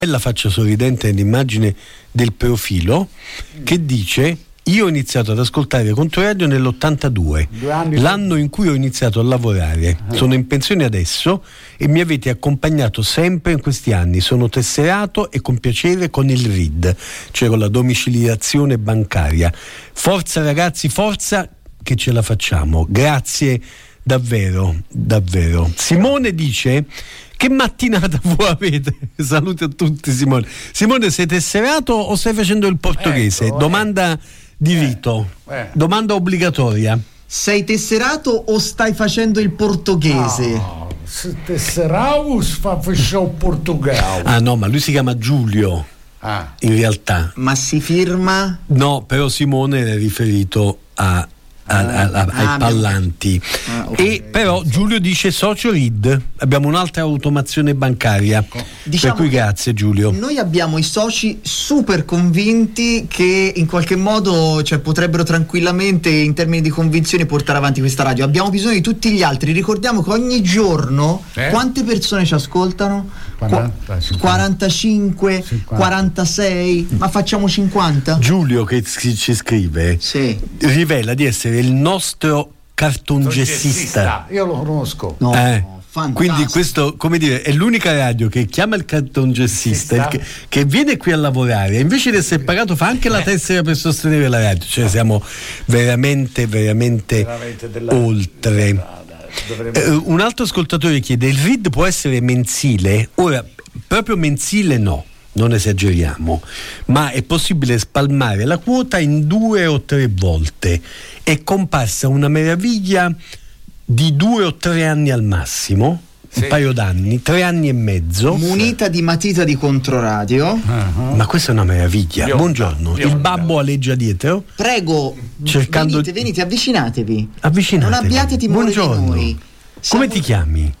la faccia sorridente nell'immagine del profilo, che dice: io ho iniziato ad ascoltare Controradio nell'82, l'anno in cui ho iniziato a lavorare. Sono in pensione adesso e mi avete accompagnato sempre in questi anni. Sono tesserato e con piacere con il RID, cioè con la domiciliazione bancaria. Forza ragazzi, forza che ce la facciamo. Grazie davvero, davvero. Simone dice: che mattinata voi avete? Saluti a tutti, Simone. Simone, sei tesserato o stai facendo il portoghese? Domanda di rito, domanda obbligatoria. Sei tesserato o stai facendo il portoghese? No, se tesseravo faccio il portoghese. Ah no, ma lui si chiama Giulio, in realtà. Ma si firma? No, però Simone era riferito ai parlanti. Okay. E però Giulio dice socio RID, abbiamo un'altra automazione bancaria, diciamo, per cui grazie Giulio. Noi abbiamo i soci super convinti che in qualche modo, cioè, potrebbero tranquillamente in termini di convinzione portare avanti questa radio. Abbiamo bisogno di tutti gli altri. Ricordiamo che ogni giorno quante persone ci ascoltano? 45, 46, ma facciamo 50? Giulio che ci scrive rivela di essere il nostro cartongessista. Io lo conosco. Quindi questo, come dire, è l'unica radio che chiama il cartongessista, che viene qui a lavorare, invece di essere pagato fa anche la tessera per sostenere la radio. Cioè siamo veramente oltre. Un altro ascoltatore chiede: il RID può essere mensile? Ora, proprio mensile no, non esageriamo, ma è possibile spalmare la quota in 2 o 3 volte. È comparsa una meraviglia di 2 o 3 anni al massimo, un paio d'anni, 3 anni e mezzo, munita di matita di Controradio. Ma questa è una meraviglia. Buongiorno. Il babbo aleggia dietro. Prego, venite, avvicinatevi. Non abbiate timore di noi. Come ti chiami?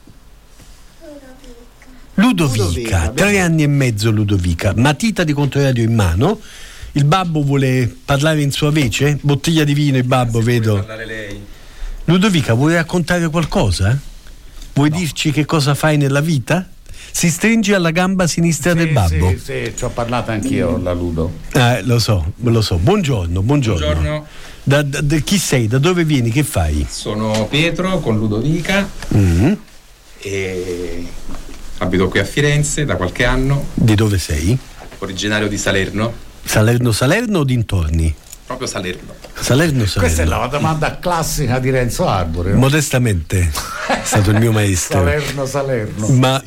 Ludovica. 3 anni e mezzo Ludovica, matita di Controradio in mano. Il babbo vuole parlare in sua vece? Bottiglia di vino il babbo, vedo. Vuole parlare lei. Ludovica, vuoi raccontare qualcosa? Vuoi dirci che cosa fai nella vita? Si stringe alla gamba sinistra del babbo. Sì, ci ho parlato anch'io, la Ludo. Lo so. Buongiorno. Chi sei? Da dove vieni? Che fai? Sono Pietro con Ludovica e abito qui a Firenze da qualche anno. Di dove sei? Originario di Salerno. Salerno o dintorni? Proprio Salerno. Questa è la domanda classica di Renzo Arbore. Modestamente è stato il mio maestro. Salerno. Ma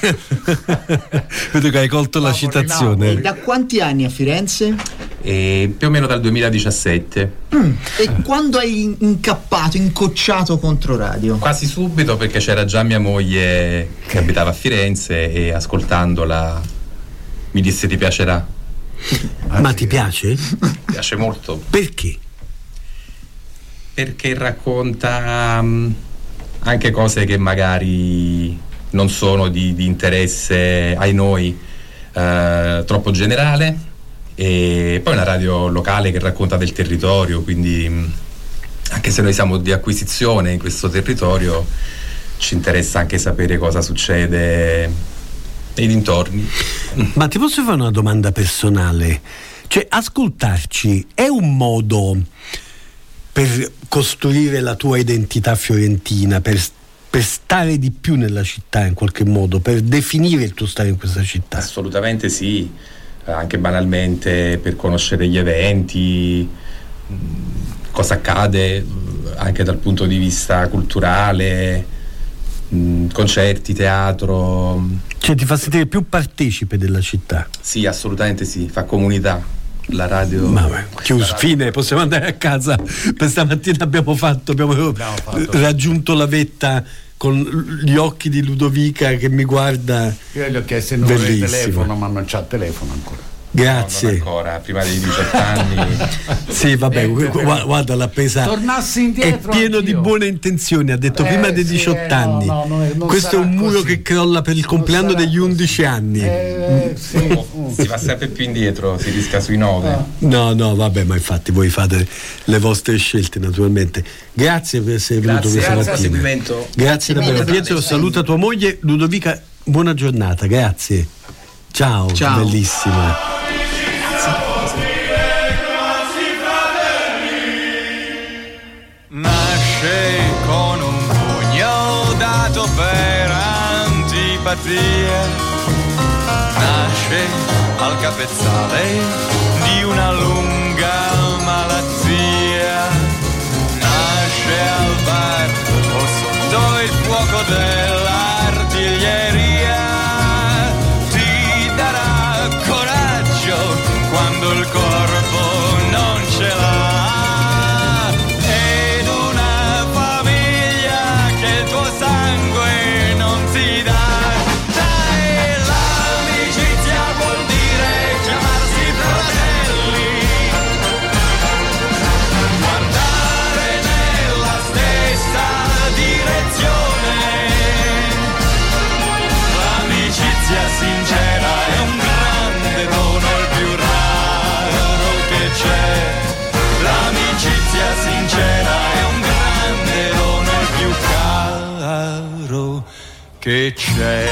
vedo che hai colto la citazione. E da quanti anni a Firenze? Più o meno dal 2017. E quando hai incocciato Controradio? Quasi subito, perché c'era già mia moglie che abitava a Firenze e ascoltandola mi disse: ti piacerà. Ma ti piace? Mi piace molto. Perché? Perché racconta anche cose che magari non sono di interesse ai noi, troppo generale, e poi una radio locale che racconta del territorio, quindi anche se noi siamo di acquisizione in questo territorio ci interessa anche sapere cosa succede nei dintorni. Ma ti posso fare una domanda personale? Cioè, ascoltarci è un modo per costruire la tua identità fiorentina, per stare di più nella città in qualche modo, per definire il tuo stare in questa città? Assolutamente sì, anche banalmente per conoscere gli eventi, cosa accade anche dal punto di vista culturale, concerti, teatro. Cioè ti fa sentire più partecipe della città? Sì, assolutamente sì, fa comunità. La radio chiuso, fine, possiamo andare a casa. Per stamattina abbiamo raggiunto la vetta con gli occhi di Ludovica che mi guarda. Io gli ho chiesto il numero di telefono, ma non c'ha telefono ancora. Grazie. No, non ancora, prima dei 18 anni. Sì, vabbè, guarda, l'ha presa. Tornassi indietro. È pieno di buone intenzioni, ha detto prima dei 18 anni. Non questo è un muro così che crolla per il compleanno degli 11 anni. Si va sempre più indietro, si rischia sui 9. No, vabbè, ma infatti voi fate le vostre scelte naturalmente. Grazie per essere venuto questa mattina. Grazie davvero. Pietro, saluta tua moglie. Ludovica, buona giornata, grazie. Ciao. Bellissima. Nasce con un pugno dato per antipatia, nasce al capezzale di una lunga malattia, nasce al bar o sotto il fuoco dell'artiglieria, ti darà coraggio quando il corpo non ce l'ha. Che c'è.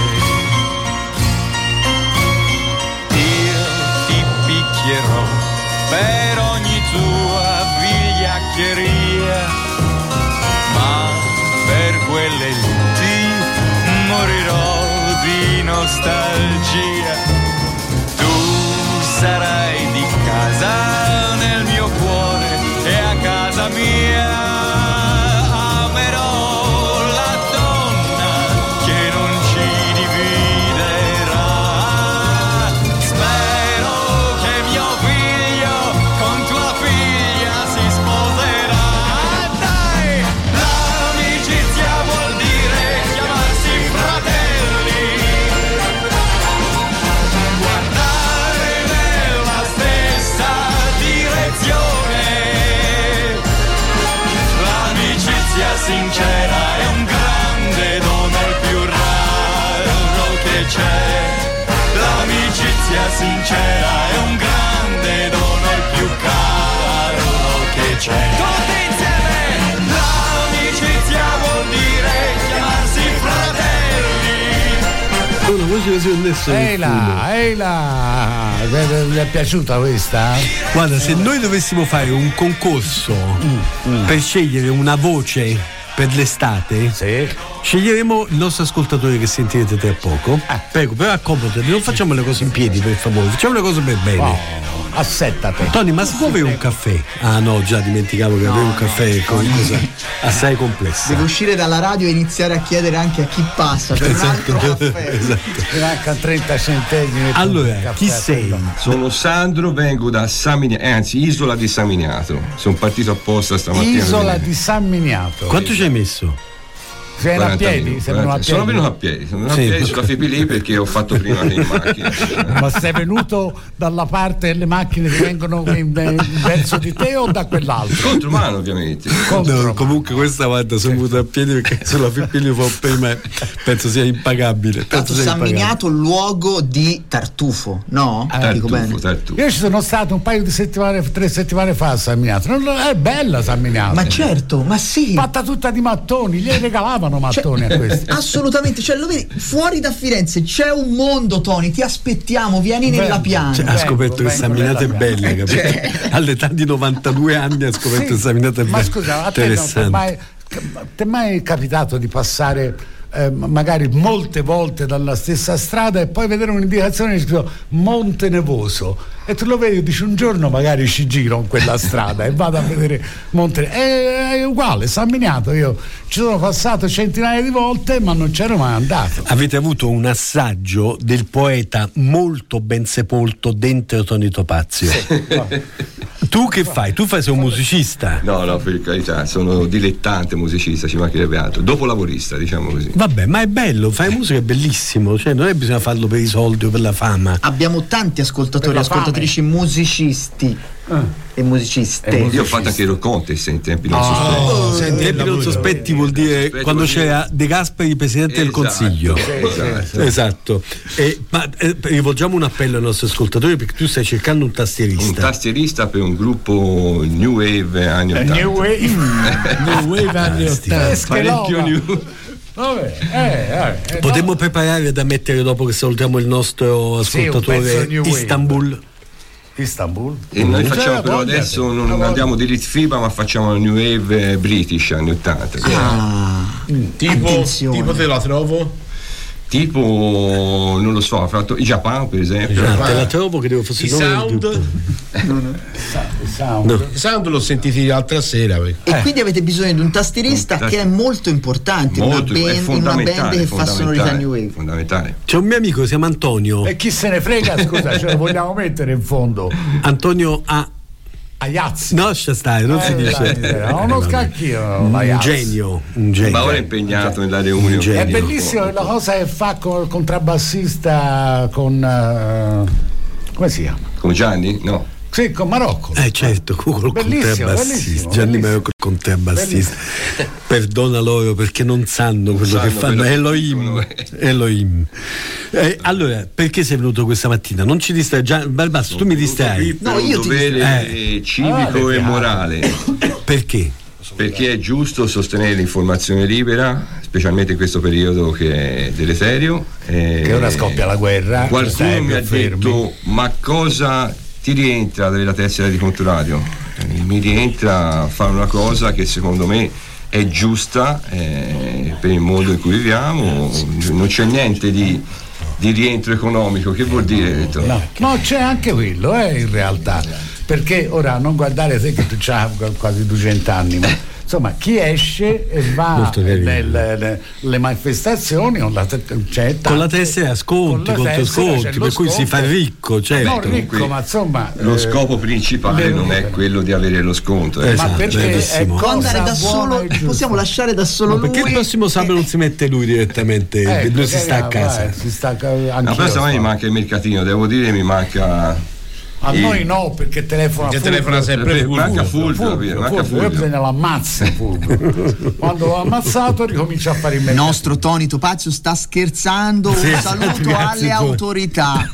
Io ti picchierò per ogni tua vigliaccheria, ma per quelle liti morirò di nostalgia. Tu sarai di casa nel mio cuore e a casa mia sincera è un grande dono, il più raro che c'è. L'amicizia sincera è un grande dono, il più caro che c'è. Tutti insieme! L'amicizia vuol dire chiamarsi fratelli. Una voce su adesso. Ehi là. Vi è piaciuta questa? Guarda, se noi dovessimo fare un concorso per scegliere una voce per l'estate, sì, sceglieremo il nostro ascoltatore che sentirete tra poco. Prego, però accomodati, non facciamo le cose in piedi, per favore, facciamo le cose per bene. Oh, assettate. Tony, ma si può avere un caffè? Ah no, già dimenticavo che avere un caffè è una cosa assai complessa. Devo uscire dalla radio e iniziare a chiedere anche a chi passa per un altro caffè. Esatto. Manca 30 centesimi. Allora, chi sei? Sono Sandro, vengo da San Miniato, anzi Isola di San Miniato. Sono partito apposta stamattina. Isola di San Miniato. Quanto ci hai messo? Sei a piedi? Sono venuto a piedi, sulla Fipili perché ho fatto prima che in macchina. Ma sei venuto dalla parte delle macchine che vengono verso di te o da quell'altro? Contromano, ovviamente. No, comunque questa volta sono venuto a piedi perché sulla Fipili prima penso sia impagabile. Tanto San Miniato, luogo di tartufo, no? Tartufo. Io ci sono stato un paio di settimane, 3 settimane fa a San Miniato. È bella San Miniato. Ma certo, ma sì. Fatta tutta di mattoni, gli regalavano mattoni a questi. Assolutamente, lo vedi, fuori da Firenze c'è un mondo, Tony, ti aspettiamo, vieni nella piana. Ha scoperto che San Miniato è bella, capito? All'età di 92 anni ha scoperto che San Miniato è bella. Ma scusa, a te non ti è mai capitato di passare magari molte volte dalla stessa strada e poi vedere un'indicazione scritto Monte Nevoso e tu lo vedi e dici un giorno magari ci giro in quella strada e vado a vedere Monte è uguale, San Miniato, io ci sono passato centinaia di volte ma non c'ero mai andato. Avete avuto un assaggio del poeta molto ben sepolto dentro Tony Topazio. Tu che fai? Tu sei un musicista? No, per carità, sono dilettante musicista, ci mancherebbe altro, dopolavorista, diciamo così. Vabbè, ma è bello, fare musica è bellissimo, cioè non è bisogna farlo per i soldi o per la fama. Abbiamo tanti ascoltatori e ascoltatrici musicisti e musiciste. Io ho fatto anche il contest in tempi non sospetti. Tempi non sospetti vuol dire quando c'era De Gasperi presidente del Consiglio. Esatto. Ma rivolgiamo un appello ai nostri ascoltatori perché tu stai cercando un tastierista. Un tastierista per un gruppo New Wave anni 80. New Wave anni 80. Parecchio new. Vabbè, Potremmo preparare da mettere dopo che salutiamo il nostro ascoltatore Istanbul. E noi facciamo però adesso non andiamo di Litfiba, ma facciamo la New Wave British anni 80. Tipo te la trovo? Tipo, non lo so, ha fatto i Japan per esempio. Te la trovo che devo fosse I Sound? Sound. I Sound l'ho sentiti l'altra sera. E quindi avete bisogno di un tastierista che è molto importante in una band che fa sonorità New Wave. Fondamentale. C'è un mio amico, si chiama Antonio. E chi se ne frega, scusa, ce lo vogliamo mettere in fondo. Antonio Aiazzi. No, lascia stare, non si dice. Uno scacchino. Un genio. Ma ora è impegnato nella Reunion. È bellissimo la cosa che fa con il contrabbassista come si chiama? Con Gianni? No. Sì, con Marocco. Certo, col contrabbassista. Gianni Marocco, il contrabbassista. Perdona loro perché non sanno quello che fanno. Elohim. Allora, perché sei venuto questa mattina? Non ci distrai. Barbasso, tu mi distrai. No, io ti dovere civico e morale. Perché? Perché è giusto sostenere l'informazione libera, specialmente in questo periodo che è deleterio. Che ora scoppia la guerra. Qualcuno mi ha detto: ma cosa ti rientra della tessera di Controradio? Mi rientra fare una cosa che secondo me è giusta per il mondo in cui viviamo. Non c'è niente di rientro economico. Che vuol dire? No, c'è anche quello in realtà, perché ora non guardare te che tu c'hai quasi 200 anni, ma insomma chi esce e va nelle manifestazioni con la tessera sconti, per cui si fa ricco, certo. Non ricco, ma insomma lo scopo principale non è quello di avere lo sconto, ma perché può andare da solo, possiamo lasciare da solo lui. Perché il prossimo sabato non si mette lui direttamente, lui si sta a casa. No, però stamattina mi manca il mercatino, devo dire, mi manca. A noi no, perché telefona sempre Fulvio. Bisogna l'ammazza Fulvio. Quando l'ho ammazzato ricomincia a fare il mercato. Il nostro Tony Topazio sta scherzando. Un saluto alle autorità.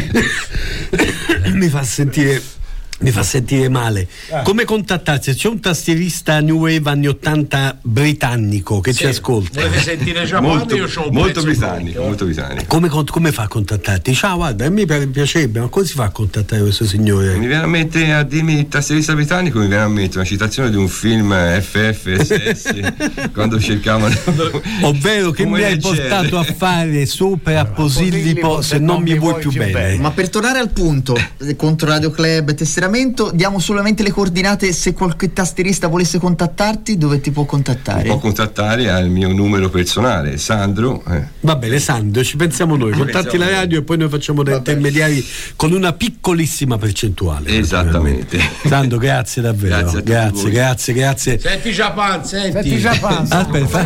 Mi fa sentire male. Come contattarsi? C'è un tastierista New Wave anni 80 britannico che ci ascolta. Volete sentire Japan? Io c'ho un molto britannico. Come fa a contattarti? Ciao, guarda, a me piacerebbe, ma come si fa a contattare questo signore? Mi viene a mente, a dirmi tastierista britannico, mi viene a mente una citazione di un film FFSS quando cercavano, ovvero che mi hai portato a fare sopra a Posillipo se non mi vuoi più bene. Ma per tornare al punto, contro Radio Club, tesseramento, diamo solamente le coordinate. Se qualche tastierista volesse contattarti, dove ti può contattare? Mi può contattare al mio numero personale, Sandro. Va bene, Sandro, ci pensiamo noi. Contatti la radio e poi noi facciamo da intermediari con una piccolissima percentuale. Esattamente. Sandro, grazie davvero. Grazie. Senti Japan. Aspetta,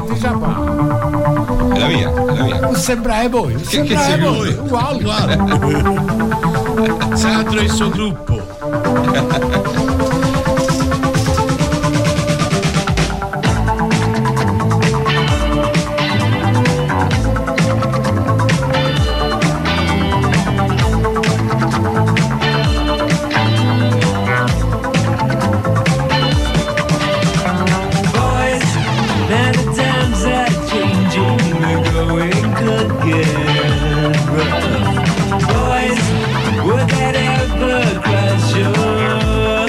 È la mia. Sembra voi. Uguale. Sandro e il suo gruppo. Would that ever crush your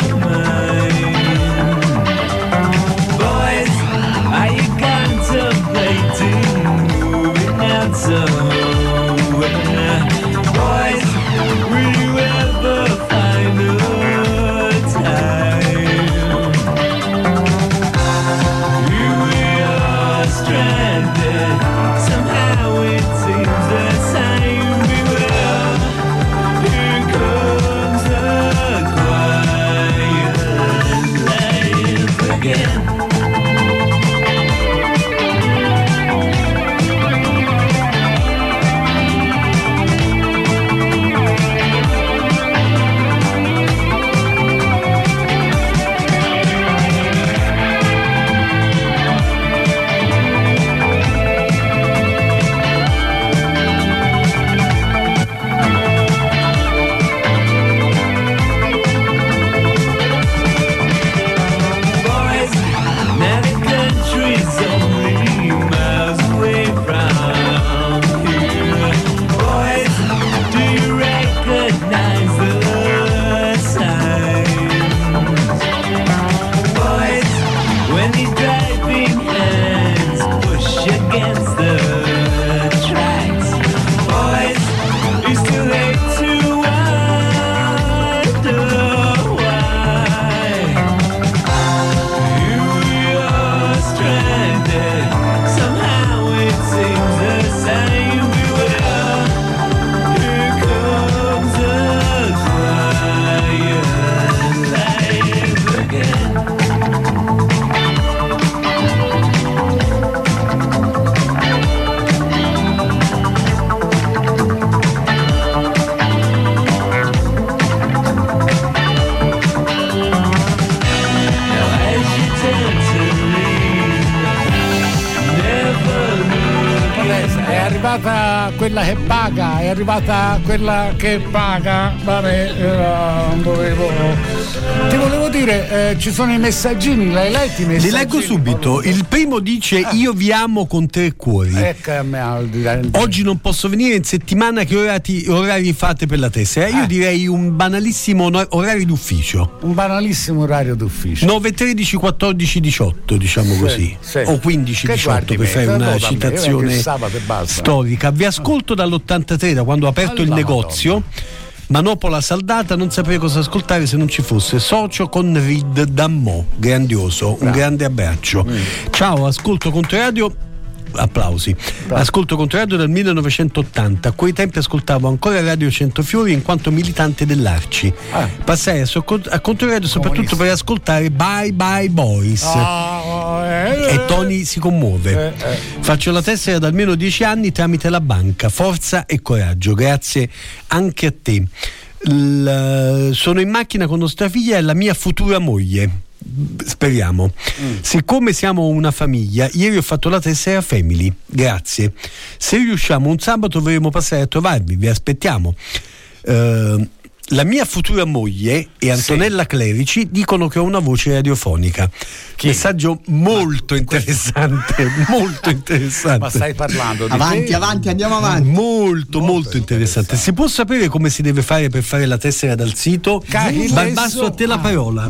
quella che paga, è arrivata quella che paga. Vabbè, ti volevo dire, ci sono i messaggini, l'hai letti i messaggini? Li leggo subito. Il primo dice: io vi amo con 3 cuori. Ecco, a me, oggi non posso venire, in settimana che orari fate per la tessera? Io direi un banalissimo orario d'ufficio. Un banalissimo orario d'ufficio. 9, 13, 14, 18, diciamo così. Sì. O 15, 18 per fare una citazione storica. Vi ascolto dall'83, da quando ho aperto il negozio. Manopola saldata, non saprei cosa ascoltare se non ci fosse Socio con Reed Dammo, grandioso, un grande abbraccio. Ciao, ascolto Controradio. Applausi. Ascolto Controradio dal 1980. A quei tempi ascoltavo ancora Radio Centofiori in quanto militante dell'Arci. Passai a Controradio soprattutto per ascoltare Bye Bye Boys. E Tony si commuove. Faccio la tessera da almeno 10 anni tramite la banca. Forza e coraggio. Grazie anche a te. Sono in macchina con nostra figlia e la mia futura moglie. Speriamo. Siccome siamo una famiglia, ieri ho fatto la tessera Family. Grazie. Se riusciamo un sabato dovremo passare a trovarvi, vi aspettiamo. La mia futura moglie e Antonella Clerici dicono che ho una voce radiofonica. Messaggio molto interessante, molto interessante. Ma stai parlando di avanti, andiamo avanti. Molto interessante. Si può sapere come si deve fare per fare la tessera dal sito? Barbasso, a te la parola.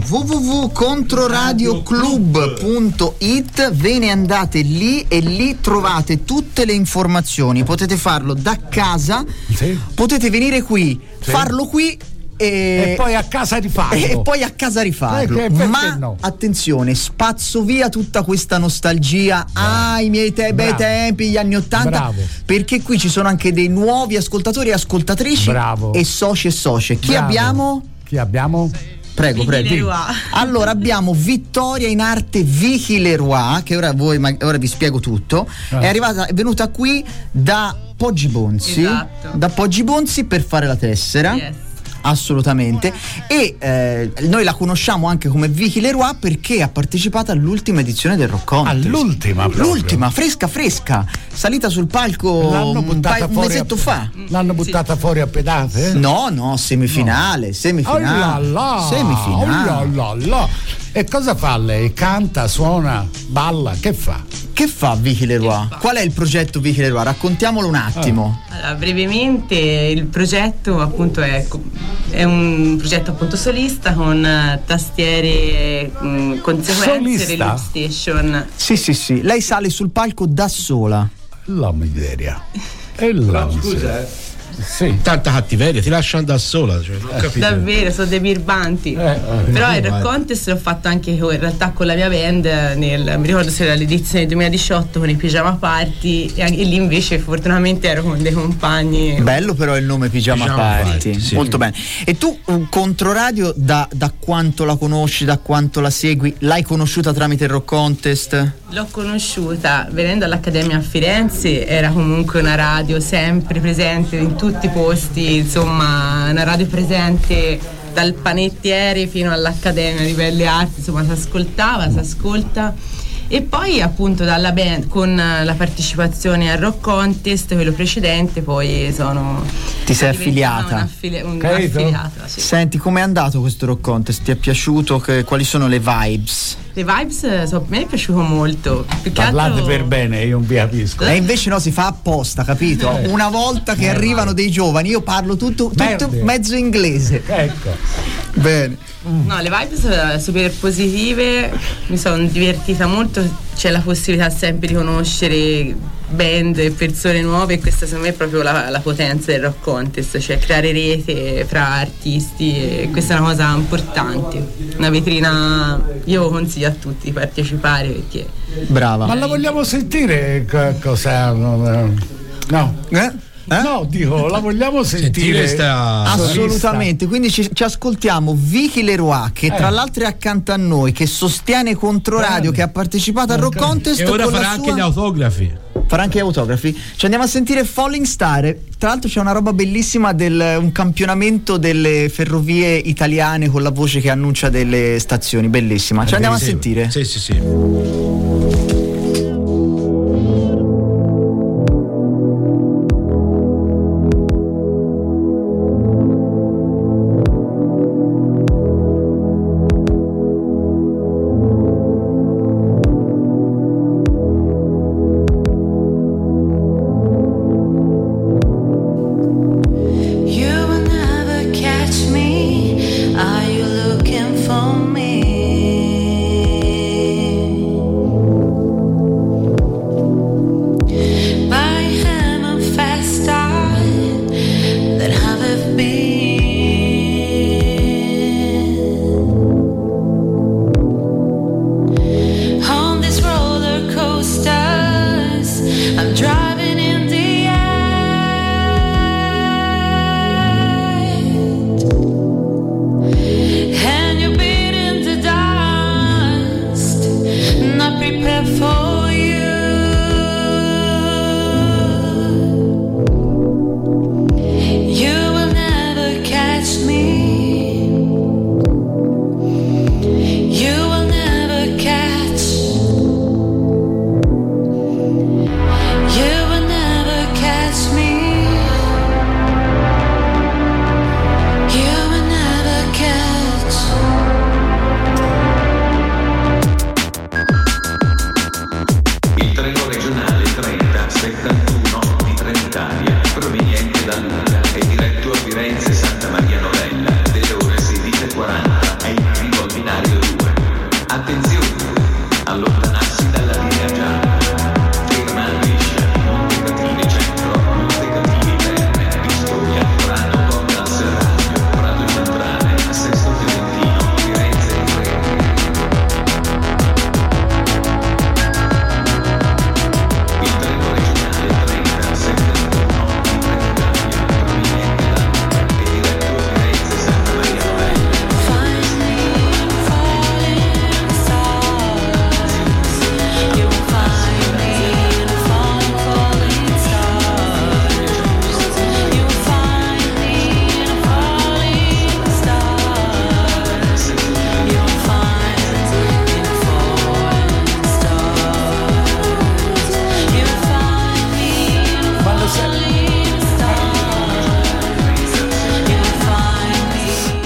www.controradioclub.it. Ve ne andate lì e lì trovate tutte le informazioni. Potete farlo da casa, potete venire qui, farlo qui e poi a casa rifarlo. Ma no? Attenzione, spazzo via tutta questa nostalgia ai miei bei tempi, gli anni '80, perché qui ci sono anche dei nuovi ascoltatori e ascoltatrici e soci e socie. Chi abbiamo? Prego. Allora abbiamo Vittoria in arte Vicky Leroy, che ora vi spiego tutto. È venuta qui da Poggi Bonzi, per fare la tessera. Yes. Assolutamente. E noi la conosciamo anche come Vicky Leroy perché ha partecipato all'ultima edizione del Rock Contest. L'ultima, fresca, salita sul palco un mesetto fa. L'hanno buttata fuori a pedate? No, semifinale. E cosa fa lei? Canta, suona, balla, che fa? Che fa Vicky Leroy? Qual è il progetto Vicky Leroy? Raccontiamolo un attimo. Allora, brevemente, il progetto appunto è un progetto appunto solista con tastiere, conseguenze, reload station. Sì. Lei sale sul palco da sola. La miseria. Scusa, sì. Tanta cattiveria, ti lasciano da sola, cioè, non capito. Davvero, sono dei birbanti. Però il Rock Contest l'ho fatto anche in realtà con la mia band mi ricordo se era l'edizione 2018 con i Pyjama Party e lì invece fortunatamente ero con dei compagni. Bello però il nome Pyjama Party. Sì. Molto bene. E tu Controradio da quanto la conosci, da quanto la segui? L'hai conosciuta tramite il Rock Contest? L'ho conosciuta venendo all'Accademia a Firenze, era comunque una radio sempre presente in tutti i posti, insomma una radio presente dal panettiere fino all'Accademia di Belle Arti, insomma si ascolta. E poi appunto dalla band con la partecipazione al Rock Contest, quello precedente, poi ti sei affiliata. Un'affiliata, sì. Senti, com'è andato questo Rock Contest? Ti è piaciuto? Quali sono le vibes? Le vibes a me è piaciuto molto. Parlate per bene, io non vi capisco. E invece no, si fa apposta, capito? Una volta che arrivano dei giovani, io parlo tutto mezzo inglese. Ecco. Bene. No, le vibes super positive, mi sono divertita molto, c'è la possibilità sempre di conoscere band e persone nuove e questa secondo me è proprio la potenza del Rock Contest, cioè creare rete fra artisti e questa è una cosa importante, una vetrina, io consiglio a tutti di partecipare perché brava. Ma la vogliamo sentire cosa? No. No, dico, la vogliamo sentire assolutamente, quindi ci ascoltiamo Vicky Leroy che tra l'altro è accanto a noi, che sostiene Controradio, che ha partecipato al Rock Contest e ora farà anche gli autografi. Ci andiamo a sentire Falling Star. Tra l'altro c'è una roba bellissima un campionamento delle ferrovie italiane con la voce che annuncia delle stazioni, bellissima. Ci andiamo a sentire. I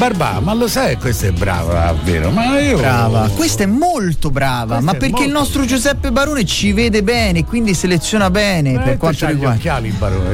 Barba, ma lo sai, questa è brava, vero? Ma io... Brava, questa è molto brava, Questa ma è perché il molto nostro Giuseppe Barone ci vede bene, quindi seleziona bene per quanto c'ha gli riguarda. occhiali, Barone.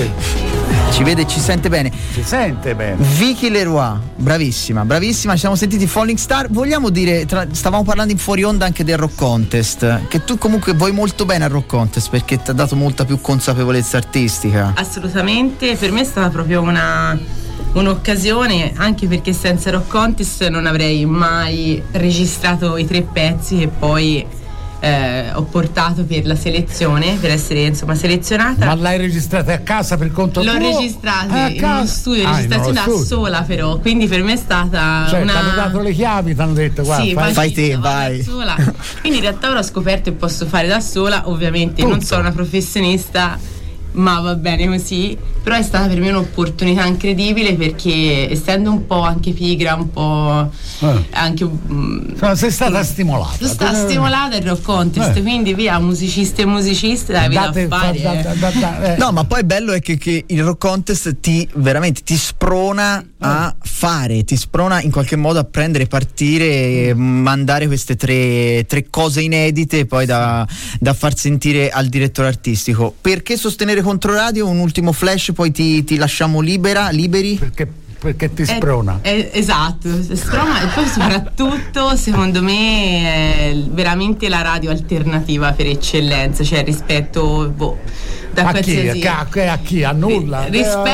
Ci vede e ci sente bene. Si sente bene. Vicky Leroy, bravissima, ci siamo sentiti Falling Star. Vogliamo dire, stavamo parlando in fuori onda anche del Rock Contest, che tu comunque vuoi molto bene al Rock Contest perché ti ha dato molta più consapevolezza artistica. Assolutamente, per me è stata proprio un'occasione, anche perché senza Rock Contest non avrei mai registrato i 3 pezzi che poi ho portato per la selezione, per essere insomma selezionata. Ma l'hai registrata a casa per conto tuo? L'ho registrata in uno studio, registrazione da sola però, quindi per me è stata ti hanno dato le chiavi, ti hanno detto guarda, sì, fai te, vai. Da sola. Quindi in realtà ora ho scoperto che posso fare da sola, ovviamente tutto. Non sono una professionista, ma va bene così, però è stata per me un'opportunità incredibile perché essendo un po' anche pigra, un po' anche sei stata stimolata. Sono stata stimolata il Rock Contest, quindi via musicisti e musicisti da fare. No, ma poi bello è che il Rock Contest veramente ti sprona a fare, ti sprona in qualche modo a prendere, partire, mandare queste tre cose inedite poi da far sentire al direttore artistico. Perché sostenere Controradio? Un ultimo flash, poi ti lasciamo liberi? Perché ti sprona. Esatto, sprona, e poi soprattutto secondo me è veramente la radio alternativa per eccellenza, cioè rispetto da qualsiasi a chi? A nulla?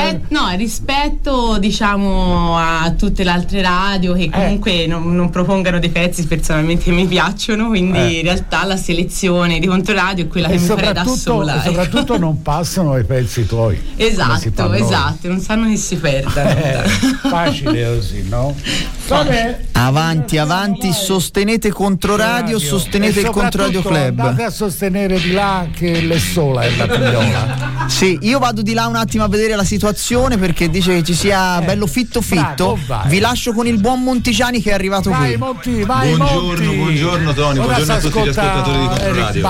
Rispetto diciamo a tutte le altre radio che comunque non propongano dei pezzi personalmente mi piacciono, quindi in realtà la selezione di Controradio è quella che mi farei da sola. E soprattutto non passano i pezzi tuoi. Esatto, non sanno che si perdano. Facile così, no? Vabbè. Avanti, sostenete Controradio, sostenete il Controradio Club. Andate a sostenere di là che l'è sola è la figliola. Sì, io vado di là un attimo a vedere la situazione perché dice che ci sia bello fitto. Bravo, vi lascio con il buon Monticiani che è arrivato qui. Buongiorno Tony, buongiorno a tutti gli ascoltatori di Controradio.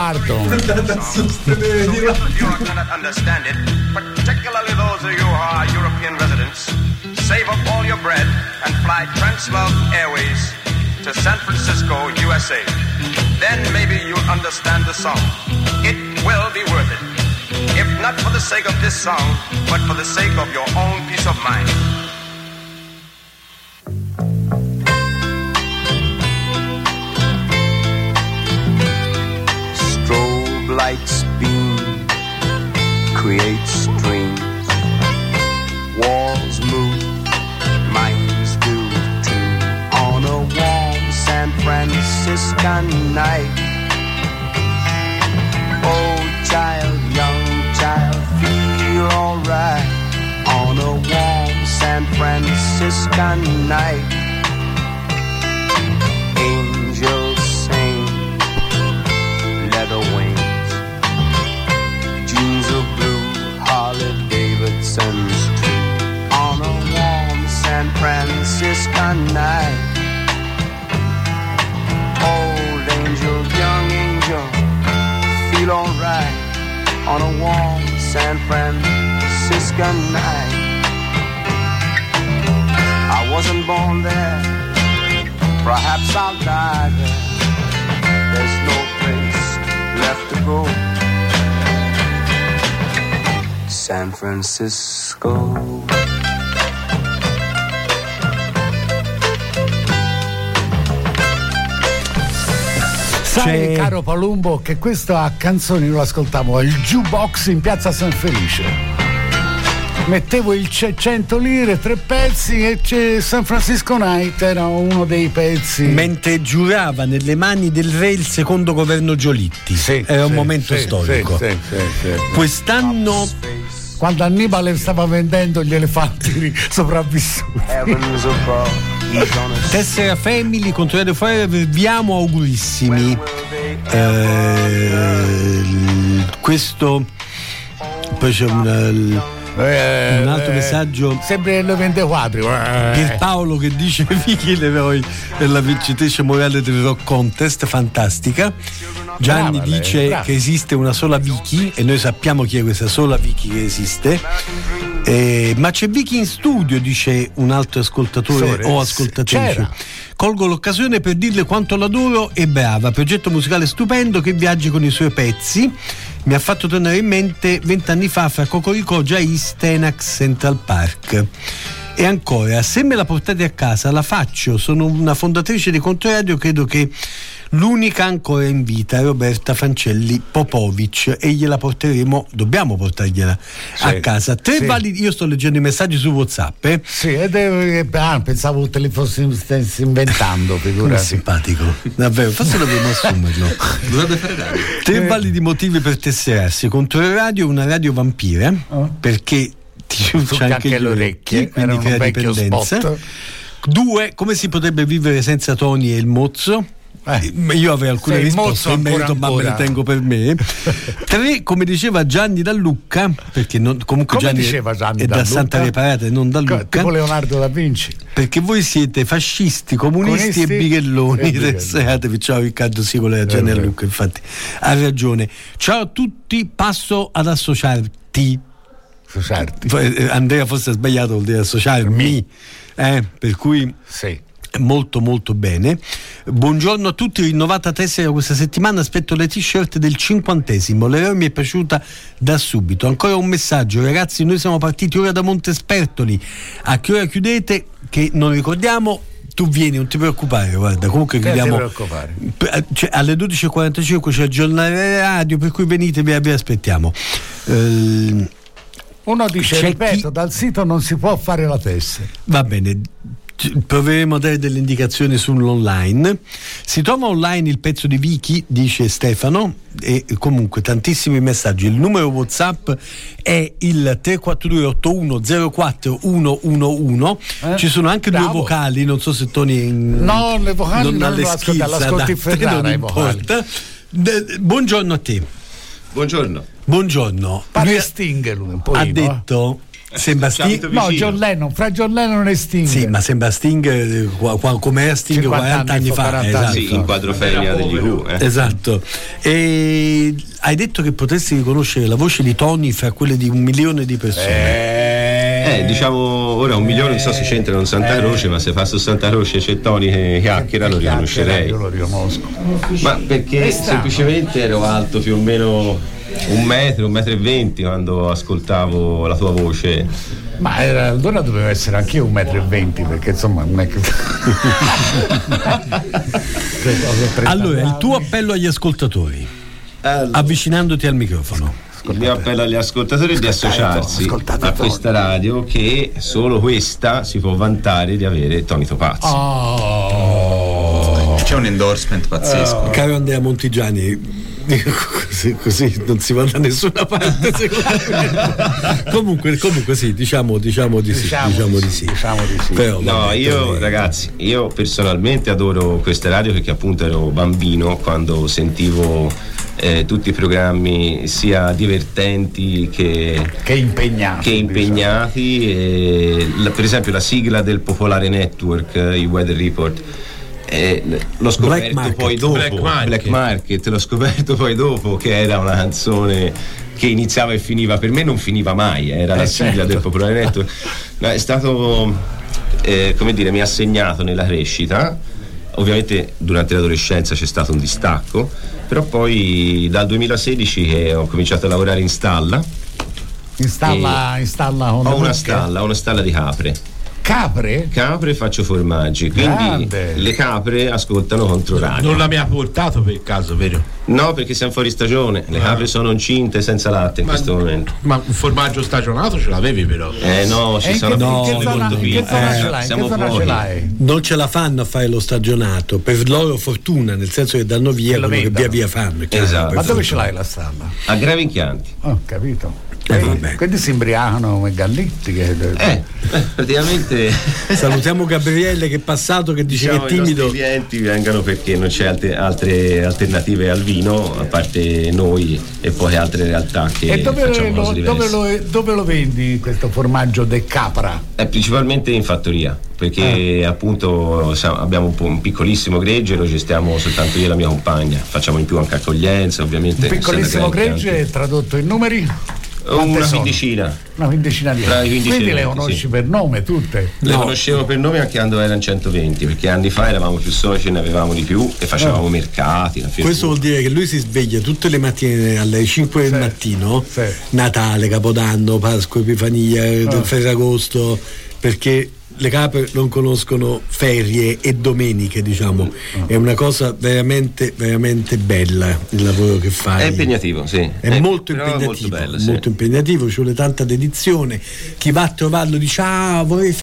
Save up all your bread and fly Translove Airways to San Francisco, USA. Then maybe you'll understand the song. It will be worth it. If not for the sake of this song, but for the sake of your own peace of mind. Strobe lights beam, create streams. Walls move, minds do too. On a warm San Franciscan night. Oh child, young child, feel alright. On a warm San Franciscan night. Angels sing, leather wings. Jeans of blue, Harley Davidson's too. On a warm San Franciscan night. Old angel, young angel, feel alright. On a warm San Franciscan night. I wasn't born there, perhaps I'll die there. There's no place left to go. San Francisco. Sai, caro Palumbo, che questa canzone io l'ascoltavo al jukebox in piazza San Felice. Mettevo il 100 lire, 3 pezzi e c'è San Francisco Night era uno dei pezzi. Mentre giurava nelle mani del re il secondo governo Giolitti. Era un momento storico. Sì. Quest'anno, quando Annibale stava vendendo gli elefanti sopravvissuti. Tessera Family, Controradio Fire, vi abbiamo augurissimi. Questo poi c'è un altro messaggio sempre il 24 Pierpaolo che dice Vicky Leroy è la vincitrice morale del Rock Contest, fantastica. Gianni brava dice lei, brava. che esiste una sola Vicky e noi sappiamo chi è questa sola Vicky che esiste. Ma c'è Vicky in studio, dice un altro ascoltatore o ascoltatrice. C'era. Colgo l'occasione per dirle quanto l'adoro e brava, progetto musicale stupendo che viaggia con i suoi pezzi. Mi ha fatto tornare in mente 20 anni fa fra Cocorico, Jais, Tenax, Central Park. E ancora, se me la portate a casa la faccio, sono una fondatrice di Controradio, credo che l'unica ancora in vita, Roberta Fancelli Popovic, e gliela porteremo, dobbiamo portargliela a casa. Tre validi, io sto leggendo i messaggi su WhatsApp. Sì, pensavo te li fossi inventando, figurati. Simpatico, davvero, forse dovremmo assumerlo. Dovrebbe fare radio. Tre validi motivi per tesserarsi. Controradio, una radio vampire, perché ti ciuccia anche le orecchie, quindi crea dipendenza. 2, come si potrebbe vivere senza Tony e il mozzo? Io avrei alcune risposte in merito, ma me le tengo per me. 3, come diceva Gianni da Lucca, perché comunque Gianni è da Santa Reparata e non da Lucca, tipo Leonardo da Vinci, perché voi siete fascisti, comunisti e bighelloni. Ciao Riccardo Sicola e Gianni da Lucca, infatti ha ragione. Ciao a tutti, passo ad associarti. Andrea forse ha sbagliato, vuol dire associarmi, per cui molto molto bene. Buongiorno a tutti, rinnovata tessera questa settimana, aspetto le t-shirt del 50°, l'eroe mi è piaciuta da subito. Ancora un messaggio: ragazzi, noi siamo partiti ora da Montespertoli, a che ora chiudete? Che non ricordiamo. Tu vieni, non ti preoccupare, guarda, comunque chiudiamo alle 12:45, c'è il giornale radio, per cui venite, vi aspettiamo. Uno dice, ripeto, dal sito non si può fare la tessera. Va bene, proveremo a dare delle indicazioni sull'online. Si trova online il pezzo di Vicky, dice Stefano, e comunque tantissimi messaggi. Il numero WhatsApp è il 342-8104-111. Ci sono anche due vocali, non so se Tony no, le vocali non le ascolti Ferrara, non importa. Buongiorno a te. Buongiorno. Pare Sting un po'. Ha detto sembra Sting. No, John Lennon, fra John Lennon e Sting. Sì, ma sembra Sting come era Sting 40 anni fa. Esatto. Sì, in quadrofenia degli Who. Esatto. E hai detto che potresti riconoscere la voce di Tony fra quelle di 1 milione di persone. Diciamo ora 1 milione, non so se c'entra in Santa Croce, ma se fa su Santa Croce c'è Tony che chiacchiera, lo riconoscerei. Io lo riconosco. Ma perché semplicemente ero alto più o meno 1 metro, 1,20 m quando ascoltavo la tua voce. Ma allora dovevo essere anch'io 1,20 m, perché insomma non è che. Allora, il tuo appello agli ascoltatori, avvicinandoti al microfono. Il mio appello agli ascoltatori è di associarsi a questa radio, che solo questa si può vantare di avere Tony Topazio. C'è un endorsement pazzesco. Caro Andrea Montigiani, così non si va da nessuna parte, secondo me. comunque sì, diciamo di sì. Però, ragazzi, io personalmente adoro questa radio perché appunto ero bambino quando sentivo tutti i programmi sia divertenti che impegnati, per esempio la sigla del Popolare Network, i Weather Report, l'ho scoperto poi dopo, Black Market, l'ho scoperto poi dopo che era una canzone che iniziava e finiva, per me non finiva mai, era la sigla del Popolare Network. È stato mi ha segnato nella crescita. Ovviamente durante l'adolescenza c'è stato un distacco, però poi dal 2016 che ho cominciato a lavorare in stalla. Ho una stalla di capre. Capre, faccio formaggi, quindi le capre ascoltano Controradio. Non la mi ha portato per caso, vero? No, perché siamo fuori stagione, le capre sono incinte senza latte in questo momento. Ma un formaggio stagionato ce l'avevi però? No, ci sono molto piccole. Siamo fuori. Non ce la fanno a fare lo stagionato, per loro fortuna, nel senso che danno via quello che via fanno. Esatto. Ma dove ce l'hai la stalla? A Greve Chianti. Ho capito. Quindi si imbriacano come galletti praticamente. Salutiamo Gabriele che è passato, che dice che è timido. I clienti vengano perché non c'è altre alternative al vino a parte noi e poi altre realtà che facciamo cose diverse. Dove lo vendi questo formaggio de capra? Principalmente in fattoria, perché appunto abbiamo un piccolissimo gregge, lo gestiamo soltanto io e la mia compagna, facciamo in più anche accoglienza, ovviamente. Un piccolissimo gregge tradotto in numeri? Una quindicina di anni. Quindi le conosci per nome tutte? Le conoscevo per nome anche quando erano 120, perché anni fa eravamo più soci, ne avevamo di più e facevamo mercati. Questo vuol dire che lui si sveglia tutte le mattine alle 5 del mattino, Natale, Capodanno, Pasqua, Epifania, Ferragosto, perché le capre non conoscono ferie e domeniche, diciamo. È una cosa veramente veramente bella il lavoro che fai. È impegnativo, sì. È molto impegnativo, molto bello, molto impegnativo, ci vuole tanta dedizione. Chi va a trovarlo dice vorrei